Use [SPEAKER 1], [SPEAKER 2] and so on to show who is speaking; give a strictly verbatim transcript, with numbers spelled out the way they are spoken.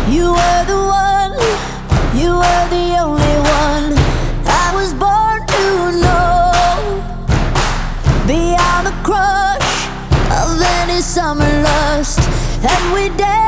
[SPEAKER 1] You were the one, you were the only one I was born to know. Beyond the crush of any summer lust, and we danced